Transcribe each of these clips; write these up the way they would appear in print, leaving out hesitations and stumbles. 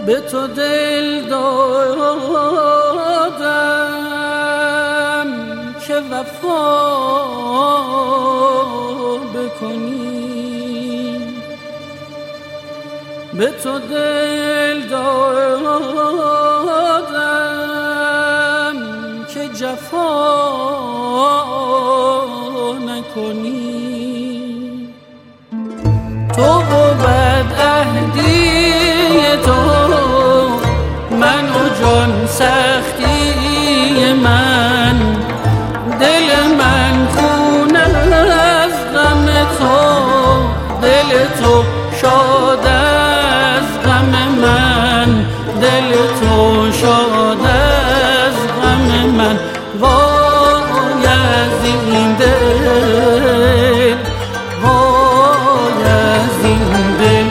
به تو دل دادم که وفا بکنی، به تو دل دادم که جفا نکنی. تو و بدعهدی تو، من و جان سختی من، دل من خون از غم تو، دل تو شاد از غم من، دل تو شاد از غم من. وای از این دل، وای از این دل.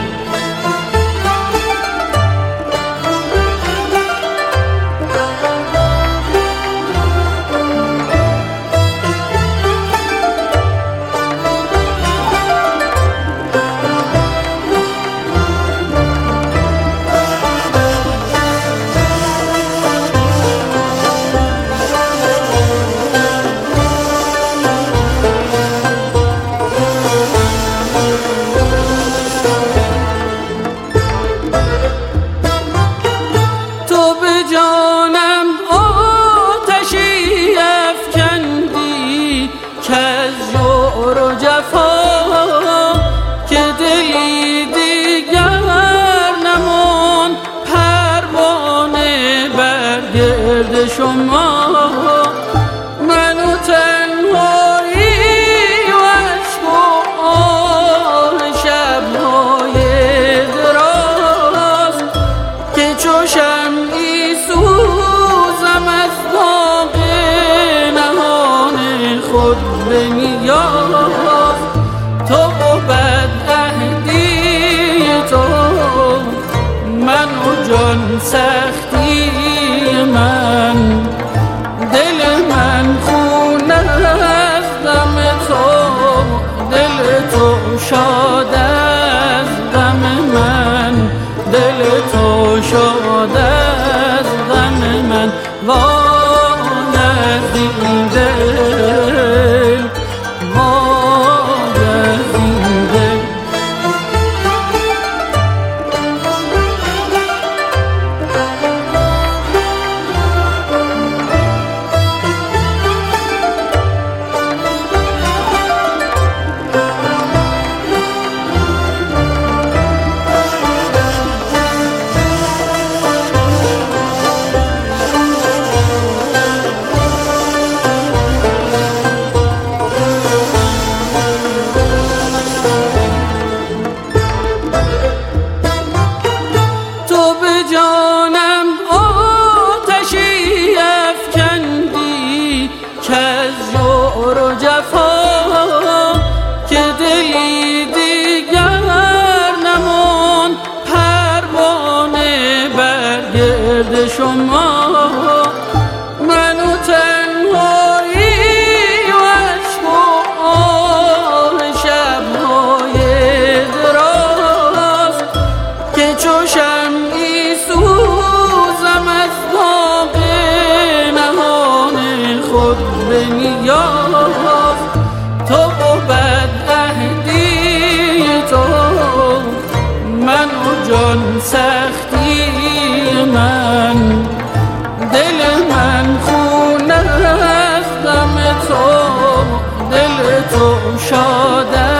شما من و تنهایی و عشق و آه شب‌های دراز، که چو شمعی سوزم از داغ نهان خود به نیاز. تو و بدعهدی تو، من و جان سختی من، دل من خون از غم تو، دل تو شاد از غم من، دل تو شاد از غم من. وای از این دل، وای از این دل. شما من و تنهایی و عشق و آه شب‌های دراز، که چو شمعی سوزم از داغ نهان خود به نیاز. تو و بدعهدی تو، من و جان سختی من، دل من خون از غم تو، دل تو شاد